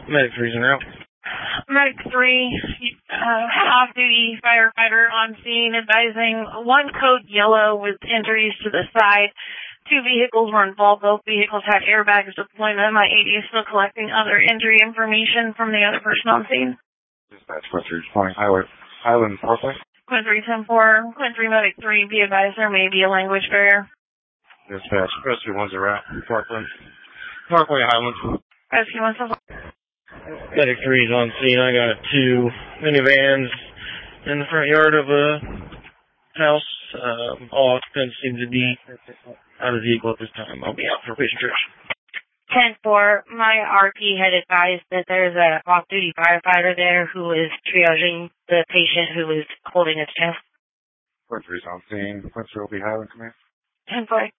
Medic 3's en route. Medic 3, off-duty firefighter on scene advising 1 code yellow with injuries to the side. 2 vehicles were involved. Both vehicles had airbags deployment. My AD is still collecting other injury information from the other person on scene. Dispatch, Quint 3 responding Highland Parkway. Quint 3, 10-4, Quint 3, Medic 3, be advised there may be a language barrier. Dispatch, Rescue 1's en route. Parkway Highland. Rescue 1, Medic 3's on scene. I got 2 minivans in the front yard of a house. All occupants seem to be out of the vehicle at this time. I'll be out for patient triage. 10-4, my RP had advised that there's a off-duty firefighter there who is triaging the patient who is holding his chest. Quint 3's on scene. Quint 3 will be Highland Command. 10-4.